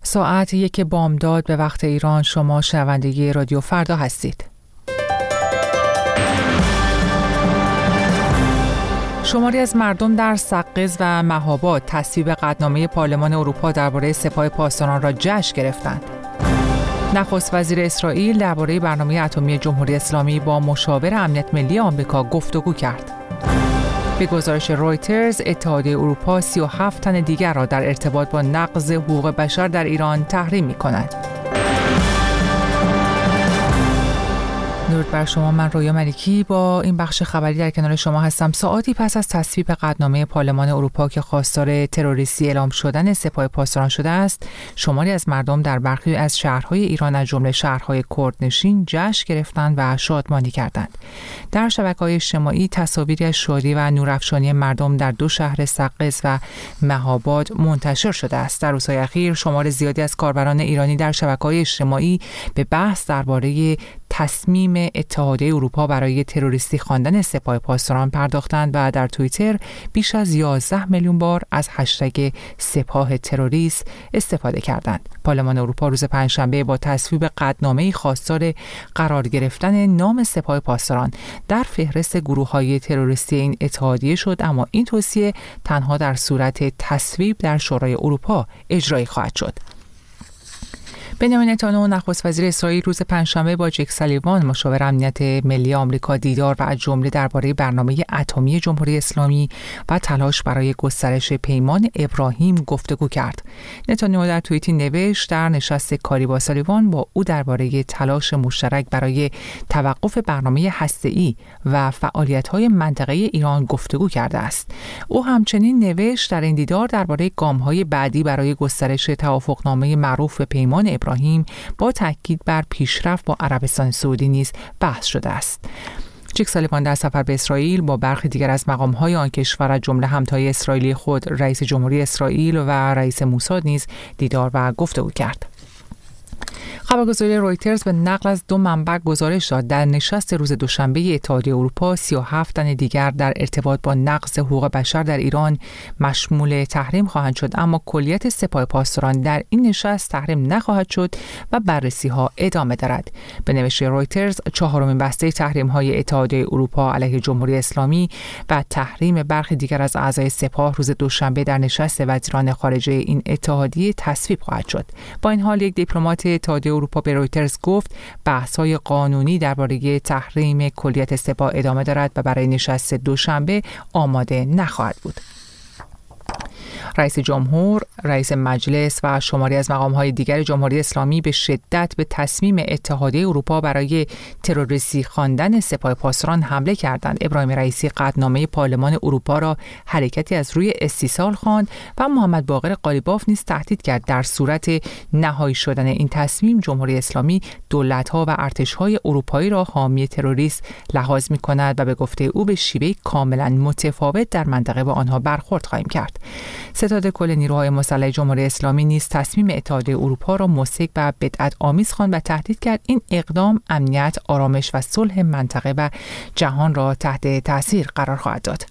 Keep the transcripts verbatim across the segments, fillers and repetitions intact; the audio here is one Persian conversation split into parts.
ساعت یک بامداد به وقت ایران. شما شنونده رادیو فردا هستید. شماری از مردم در سقز و مهاباد تصویب قطعنامه پارلمان اروپا درباره سپاه پاسداران را جشن گرفتند. نخست وزیر اسرائیل درباره برنامه اتمی جمهوری اسلامی با مشاور امنیت ملی آمریکا گفتگو کرد. به گزارش رویترز، اتحادیه اروپا سی و هفت تن دیگر را در ارتباط با نقض حقوق بشر در ایران تحریم می‌کند. درود بر شما، من رویا ملکی با این بخش خبری در کنار شما هستم. ساعاتی پس از تصویب قطعنامه پارلمان اروپا که خواستار تروریستی اعلام شدن سپاه پاسداران شده است، شماری از مردم در برخی از شهرهای ایران از جمله شهرهای کردنشین جشن گرفتند و شادمانی کردند. در شبکه‌های اجتماعی تصاویری از شادی و نورافشانی مردم در دو شهر سقز و مهاباد منتشر شده است. در روزهای اخیر شمار زیادی از کاربران ایرانی در شبکه‌های اجتماعی به بحث درباره تصمیم اتحادیه اروپا برای تروریستی خواندن سپاه پاسداران پرداختند و در توییتر بیش از یازده میلیون بار از هشتگ سپاه تروریست استفاده کردند. پارلمان اروپا روز پنجشنبه با تصویب قطعنامه‌ای خواستار قرار گرفتن نام سپاه پاسداران در فهرست گروه‌های تروریستی این اتحادیه شد، اما این توصیه تنها در صورت تصویب در شورای اروپا اجرایی خواهد شد. بنیامین نتانیاهو نخست وزیر اسرائیل روز پنجشنبه با جک سالیوان مشاور امنیت ملی آمریکا دیدار و از جمله درباره برنامه اتمی جمهوری اسلامی و تلاش برای گسترش پیمان ابراهیم گفتگو کرد. نتانیاهو در توییتی نوشت در نشست کاری با سالیوان با او درباره تلاش مشترک برای توقف برنامه هسته‌ای و فعالیت‌های منطقه‌ای ایران گفتگو کرده است. او همچنین نوشت در این دیدار درباره گام‌های بعدی برای گسترش توافقنامه معروف به پیمان ابراهیم با تاکید بر پیشرفت با عربستان سعودی نیز بحث شده است. جک سالیوان در سفر به اسرائیل با برخی دیگر از مقام‌های آن کشور از جمله همتای اسرائیلی خود رئیس جمهوری اسرائیل و رئیس موساد نیز دیدار و گفتگو کرد. خبرگزاری رویترز به نقل از دو منبع گزارش داد در نشست روز دوشنبه اتحادیه اروپا سی و هفت تن دیگر در ارتباط با نقض حقوق بشر در ایران مشمول تحریم خواهند شد، اما کلیت سپاه پاسداران در این نشست تحریم نخواهد شد و بررسی ها ادامه دارد. به نوشته رویترز، چهارمین بسته تحریم های اتحادیه اروپا علیه جمهوری اسلامی و تحریم برخی دیگر از اعضای سپاه روز دوشنبه در نشست وزیران خارجه این اتحادیه تصویب خواهد شد. با این حال یک دیپلمات اتحادیه اروپا به رویترز گفت بحث‌های قانونی درباره تحریم کلیت سپاه ادامه دارد و برای نشست دوشنبه آماده نخواهد بود. رئیس جمهور، رئیس مجلس و شماری از مقام‌های دیگر جمهوری اسلامی به شدت به تصمیم اتحادیه اروپا برای تروریستی خواندن سپاه پاسداران حمله کردند. ابراهیم رئیسی قطعنامه پارلمان اروپا را حرکتی از روی استیصال خواند و محمد باقر قالیباف نیز تهدید کرد در صورت نهایی شدن این تصمیم جمهوری اسلامی دولت‌ها و ارتش‌های اروپایی را حامی تروریست لحاظ می‌کند و به گفته او به شیوه کاملاً متفاوت در منطقه با آنها برخورد خواهیم کرد. ستاد کل نیروهای مسلح جمهوری اسلامی نیز تصمیم اتحادیه اروپا را مسیح و بدعت آمیز خواند و تهدید کرد این اقدام امنیت، آرامش و صلح منطقه و جهان را تحت تاثیر قرار خواهد داد.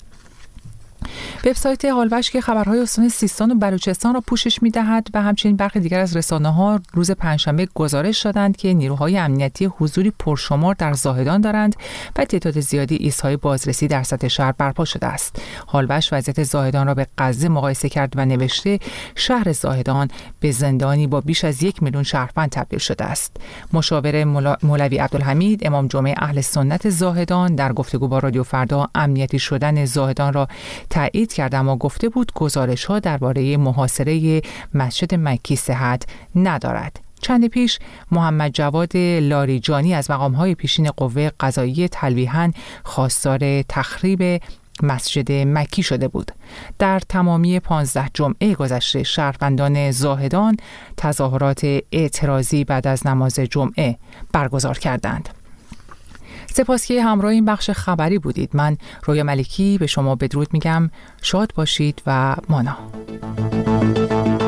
وبسایت حالوش که خبرهای استان سیستان و بلوچستان را پوشش می‌دهد و همچنین برخی دیگر از رسانه‌ها روز پنجشنبه گزارش دادند که نیروهای امنیتی حضوری پرشمار در زاهدان دارند و تعداد زیادی ایستگاه بازرسی در سطح شهر برپا شده است. حالوش وضعیت زاهدان را به غزه مقایسه کرد و نوشته شهر زاهدان به زندانی با بیش از یک میلیون شهروند تبدیل شده است. مشاور مولوی عبدالحمید امام جمعه اهل سنت زاهدان در گفتگو با رادیو فردا امنیتی شدن زاهدان را تایید کرد، اما گفته بود گزارش‌ها درباره محاصره مسجد مکی صحت ندارد. چند پیش محمد جواد لاریجانی از مقام‌های پیشین قوه قضاییه تلویحاً خواستار تخریب مسجد مکی شده بود. در تمامی پانزده جمعه گذشته شهروندان زاهدان تظاهرات اعتراضی بعد از نماز جمعه برگزار کردند. سپاس که همراه این بخش خبری بودید. من رویا ملکی به شما بدرود میگم. شاد باشید و مانا.